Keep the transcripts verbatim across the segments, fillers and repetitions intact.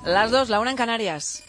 Las dos, la una en Canarias.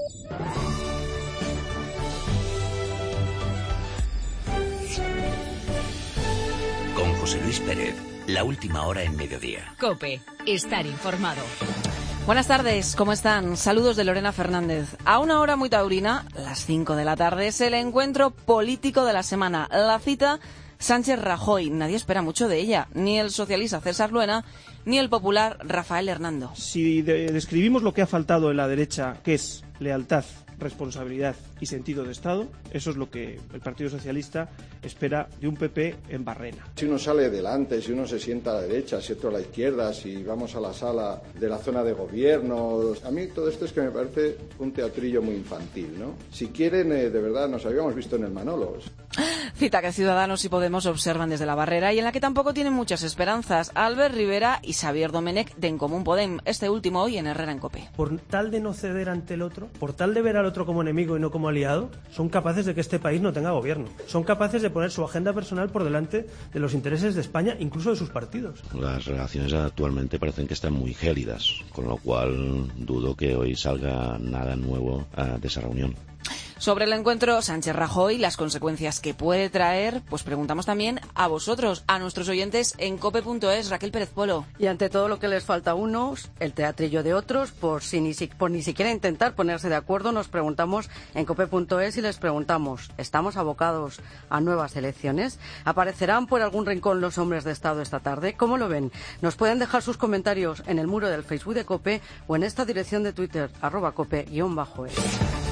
Con José Luis Pérez, la última hora en mediodía. COPE, estar informado. Buenas tardes, ¿cómo están? Saludos de Lorena Fernández. A una hora muy taurina, las cinco de la tarde, es el encuentro político de la semana. La cita, Sánchez-Rajoy. Nadie espera mucho de ella, ni el socialista César Luena, ni el popular Rafael Hernando. Si de- describimos lo que ha faltado en la derecha, que es lealtad, responsabilidad y sentido de Estado, eso es lo que el Partido Socialista espera de un P P en Barrena. Si uno sale delante, si uno se sienta a la derecha, si otro a la izquierda, si vamos a la sala de la zona de gobierno, a mí todo esto es que me parece un teatrillo muy infantil, ¿no? Si quieren, eh, de verdad, nos habíamos visto en el Manolo. Cita que Ciudadanos y Podemos observan desde la barrera y en la que tampoco tienen muchas esperanzas. Albert Rivera y Xavier Domenech de En Común Podem, este último hoy en Herrera en COPE. Por tal de no ceder ante el otro, por tal de ver al otro como enemigo y no como aliado, son capaces de que este país no tenga gobierno. Son capaces de poner su agenda personal por delante de los intereses de España, incluso de sus partidos. Las relaciones actualmente parecen que están muy gélidas, con lo cual dudo que hoy salga nada nuevo uh, de esa reunión. Sobre el encuentro Sánchez-Rajoy, las consecuencias que puede traer, pues preguntamos también a vosotros, a nuestros oyentes en cope punto es. Raquel Pérez Polo. Y ante todo lo que les falta a unos, el teatrillo de otros, por, si ni, si, por ni siquiera intentar ponerse de acuerdo, nos preguntamos en cope punto es y les preguntamos, ¿estamos abocados a nuevas elecciones? ¿Aparecerán por algún rincón los hombres de Estado esta tarde? ¿Cómo lo ven? Nos pueden dejar sus comentarios en el muro del Facebook de COPE o en esta dirección de Twitter, arroba cope guión bajo es.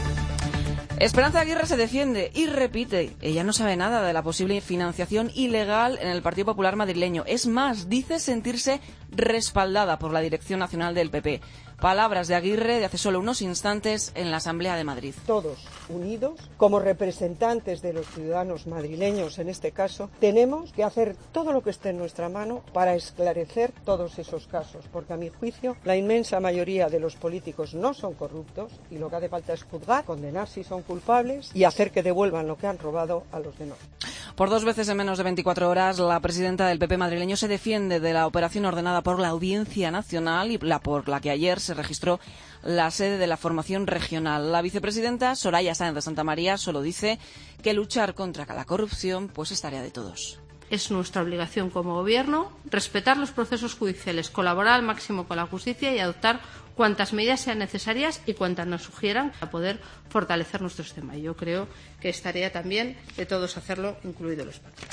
Esperanza Aguirre se defiende y repite. Ella no sabe nada de la posible financiación ilegal en el Partido Popular madrileño. Es más, dice sentirse respaldada por la Dirección Nacional del P P. Palabras de Aguirre de hace solo unos instantes en la Asamblea de Madrid. Todos unidos, como representantes de los ciudadanos madrileños en este caso, tenemos que hacer todo lo que esté en nuestra mano para esclarecer todos esos casos, porque a mi juicio la inmensa mayoría de los políticos no son corruptos y lo que hace falta es juzgar, condenar si son culpables y hacer que devuelvan lo que han robado a los demás. Por dos veces en menos de veinticuatro horas, la presidenta del P P madrileño se defiende de la operación ordenada por la Audiencia Nacional y la por la que ayer se registró la sede de la formación regional. La vicepresidenta Soraya Sáenz de Santamaría solo dice que luchar contra la corrupción pues es tarea de todos. Es nuestra obligación como gobierno respetar los procesos judiciales, colaborar al máximo con la justicia y adoptar cuantas medidas sean necesarias y cuantas nos sugieran para poder fortalecer nuestro sistema. Y yo creo que es tarea también de todos hacerlo, incluidos los partidos.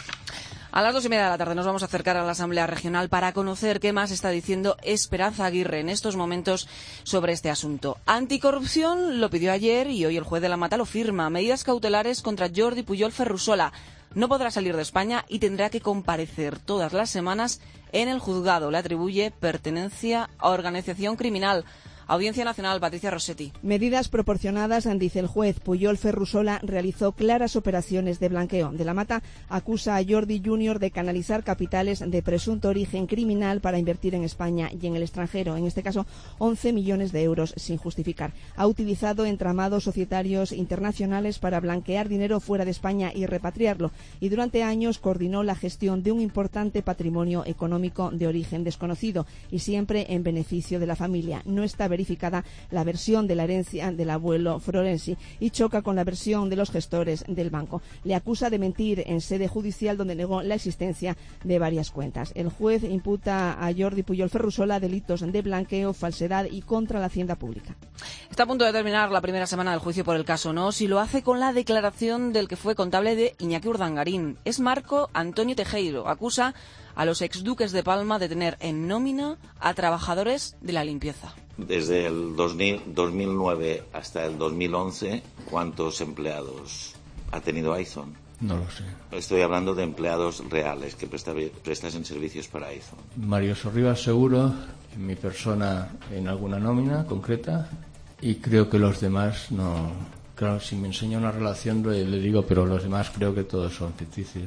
A las dos y media de la tarde nos vamos a acercar a la Asamblea Regional para conocer qué más está diciendo Esperanza Aguirre en estos momentos sobre este asunto. Anticorrupción lo pidió ayer y hoy el juez de la Mata lo firma. Medidas cautelares contra Jordi Pujol Ferrusola. No podrá salir de España y tendrá que comparecer todas las semanas en el juzgado. Le atribuye pertenencia a organización criminal. Audiencia Nacional, Patricia Rossetti. Medidas proporcionadas, dice el juez. Pujol Ferrusola realizó claras operaciones de blanqueo. De la Mata acusa a Jordi junior de canalizar capitales de presunto origen criminal para invertir en España y en el extranjero, en este caso once millones de euros sin justificar. Ha utilizado entramados societarios internacionales para blanquear dinero fuera de España y repatriarlo, y durante años coordinó la gestión de un importante patrimonio económico de origen desconocido y siempre en beneficio de la familia. No está verificada la versión de la herencia del abuelo Florenzi y choca con la versión de los gestores del banco. Le acusa de mentir en sede judicial, donde negó la existencia de varias cuentas. El juez imputa a Jordi Pujol Ferrusola delitos de blanqueo, falsedad y contra la hacienda pública. Está a punto de terminar la primera semana del juicio por el caso Noos y lo hace con la declaración del que fue contable de Iñaki Urdangarín. Es Marco Antonio Tejero. Acusa a los exduques de Palma de tener en nómina a trabajadores de la limpieza. Desde el dos mil, dos mil nueve hasta el dos mil once, ¿cuántos empleados ha tenido Aizon? No lo sé. Estoy hablando de empleados reales que presta, prestasen servicios para Aizon. Mario Sorribas seguro, mi persona en alguna nómina concreta, y creo que los demás no. Claro, si me enseña una relación le, le digo, pero los demás creo que todos son ficticios.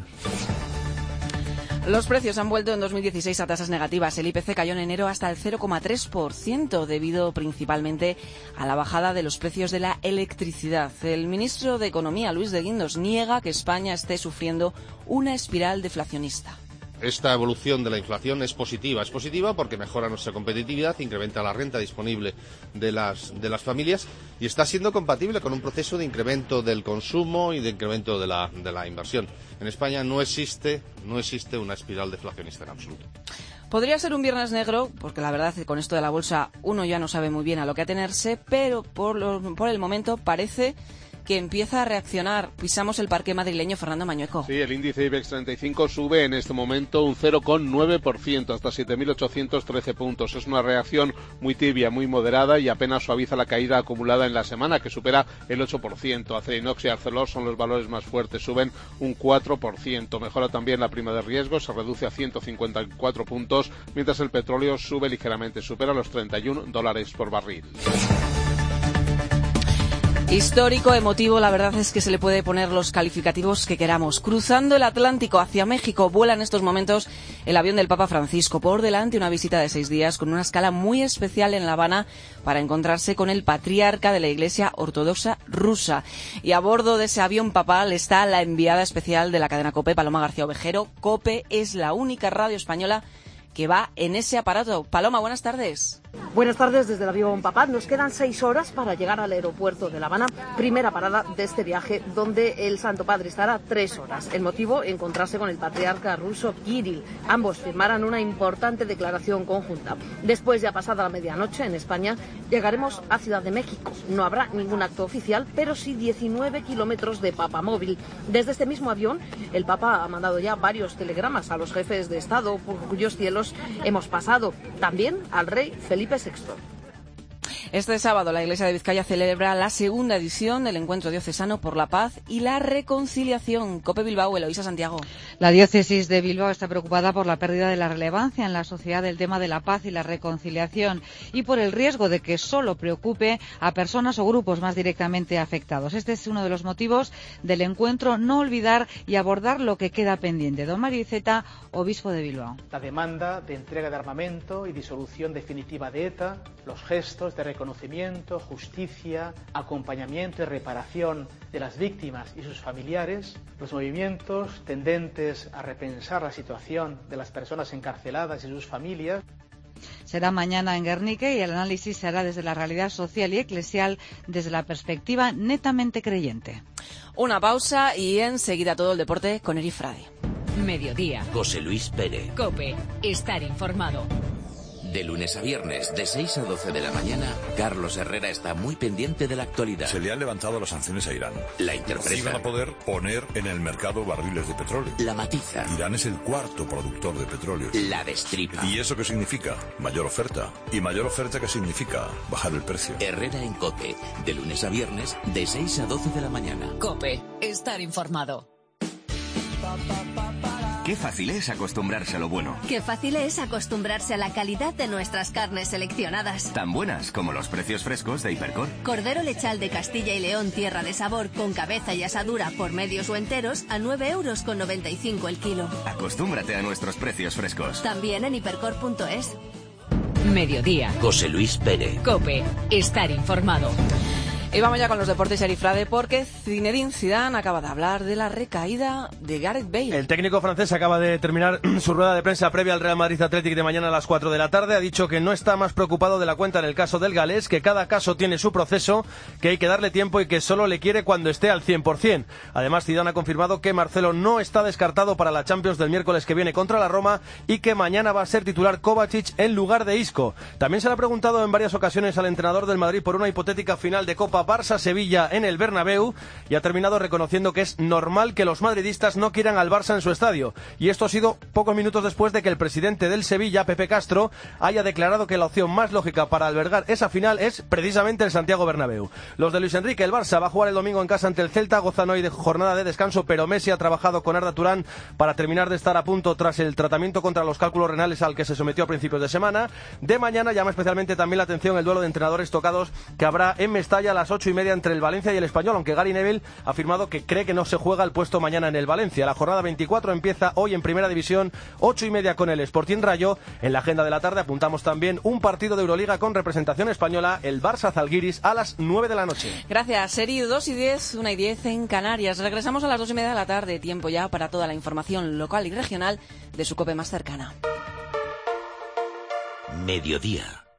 Los precios han vuelto en dos mil dieciséis a tasas negativas. El I P C cayó en enero hasta el cero coma tres por ciento, debido principalmente a la bajada de los precios de la electricidad. El ministro de Economía, Luis de Guindos, niega que España esté sufriendo una espiral deflacionista. esta evolución de la inflación es positiva. Es positiva porque mejora nuestra competitividad, incrementa la renta disponible de las, de las familias y está siendo compatible con un proceso de incremento del consumo y de incremento de la, de la inversión. En España no existe, no existe una espiral deflacionista en absoluto. Podría ser un viernes negro, porque la verdad es que con esto de la bolsa uno ya no sabe muy bien a lo que atenerse, pero por, lo, por el momento parece que empieza a reaccionar. Pisamos el parque madrileño, Fernando Mañueco. Sí, el índice IBEX treinta y cinco sube en este momento un cero coma nueve por ciento hasta siete mil ochocientos trece puntos. Es una reacción muy tibia, muy moderada y apenas suaviza la caída acumulada en la semana, que supera el ocho por ciento. Acerinox y Arcelor son los valores más fuertes, suben un cuatro por ciento. Mejora también la prima de riesgo, se reduce a ciento cincuenta y cuatro puntos, mientras el petróleo sube ligeramente, supera los treinta y uno dólares por barril. Histórico, emotivo, la verdad es que se le puede poner los calificativos que queramos. Cruzando el Atlántico hacia México, vuela en estos momentos el avión del Papa Francisco. Por delante una visita de seis días con una escala muy especial en La Habana para encontrarse con el patriarca de la Iglesia Ortodoxa rusa. Y a bordo de ese avión papal está la enviada especial de la cadena COPE, Paloma García Ovejero. COPE es la única radio española que va en ese aparato. Paloma, buenas tardes. Buenas tardes desde el avión papal. Nos quedan seis horas para llegar al aeropuerto de La Habana, primera parada de este viaje, donde el Santo Padre estará tres horas. El motivo, encontrarse con el patriarca ruso Kirill. Ambos firmarán una importante declaración conjunta. Después, ya pasada la medianoche en España, llegaremos a Ciudad de México. No habrá ningún acto oficial, pero sí diecinueve kilómetros de papamóvil. Desde este mismo avión, el Papa ha mandado ya varios telegramas a los jefes de Estado, por cuyos cielos hemos pasado. También al rey Felipe sexto. Este sábado la Iglesia de Vizcaya celebra la segunda edición del Encuentro Diocesano por la Paz y la Reconciliación. COPE Bilbao, Eloísa Santiago. La diócesis de Bilbao está preocupada por la pérdida de la relevancia en la sociedad del tema de la paz y la reconciliación y por el riesgo de que solo preocupe a personas o grupos más directamente afectados. Este es uno de los motivos del encuentro, no olvidar y abordar lo que queda pendiente. Don Mario Iceta, obispo de Bilbao. La demanda de entrega de armamento y disolución definitiva de ETA, los gestos de reconocimiento, justicia, acompañamiento y reparación de las víctimas y sus familiares, los movimientos tendentes a repensar la situación de las personas encarceladas y sus familias. Será mañana en Guernica y el análisis se hará desde la realidad social y eclesial, desde la perspectiva netamente creyente. Una pausa y enseguida todo el deporte con Eri Frade. Mediodía. José Luis Pérez. COPE. Estar informado. De lunes a viernes, de seis a doce de la mañana, Carlos Herrera está muy pendiente de la actualidad. Se le han levantado las sanciones a Irán. La interpreta. Iban a poder poner en el mercado barriles de petróleo. La matiza. Irán es el cuarto productor de petróleo. La destripa. ¿Y eso qué significa? Mayor oferta. ¿Y mayor oferta qué significa? Bajar el precio. Herrera en COPE. De lunes a viernes, de seis a doce de la mañana. COPE. Estar informado. Qué fácil es acostumbrarse a lo bueno. Qué fácil es acostumbrarse a la calidad de nuestras carnes seleccionadas. Tan buenas como los precios frescos de Hipercor. Cordero lechal de Castilla y León, tierra de sabor, con cabeza y asadura por medios o enteros, a nueve euros con noventa y cinco el kilo. Acostúmbrate a nuestros precios frescos. También en hipercor punto es. Mediodía. José Luis Pérez. COPE. Estar informado. Y vamos ya con los deportes, Eri Frade, porque Zinedine Zidane acaba de hablar de la recaída de Gareth Bale. El técnico francés acaba de terminar su rueda de prensa previa al Real Madrid Athletic de mañana a las cuatro de la tarde. Ha dicho que no está más preocupado de la cuenta en el caso del galés, que cada caso tiene su proceso, que hay que darle tiempo y que solo le quiere cuando esté al cien por ciento. Además, Zidane ha confirmado que Marcelo no está descartado para la Champions del miércoles que viene contra la Roma y que mañana va a ser titular Kovacic en lugar de Isco. También se le ha preguntado en varias ocasiones al entrenador del Madrid por una hipotética final de Copa Barça-Sevilla en el Bernabéu y ha terminado reconociendo que es normal que los madridistas no quieran al Barça en su estadio. Y esto ha sido pocos minutos después de que el presidente del Sevilla, Pepe Castro, haya declarado que la opción más lógica para albergar esa final es precisamente el Santiago Bernabéu. Los de Luis Enrique, el Barça va a jugar el domingo en casa ante el Celta, gozan hoy de jornada de descanso, pero Messi ha trabajado con Arda Turán para terminar de estar a punto tras el tratamiento contra los cálculos renales al que se sometió a principios de semana. De mañana llama especialmente también la atención el duelo de entrenadores tocados que habrá en Mestalla a las las ocho y media entre el Valencia y el Español, aunque Gary Neville ha afirmado que cree que no se juega el puesto mañana en el Valencia. La jornada veinticuatro empieza hoy en Primera División, ocho y media con el Sporting Rayo. En la agenda de la tarde apuntamos también un partido de Euroliga con representación española, el Barça Zalgiris, a las nueve de la noche. Gracias, Seri. dos y diez, una y diez en Canarias. Regresamos a las dos y media de la tarde. Tiempo ya para toda la información local y regional de su COPE más cercana. Mediodía.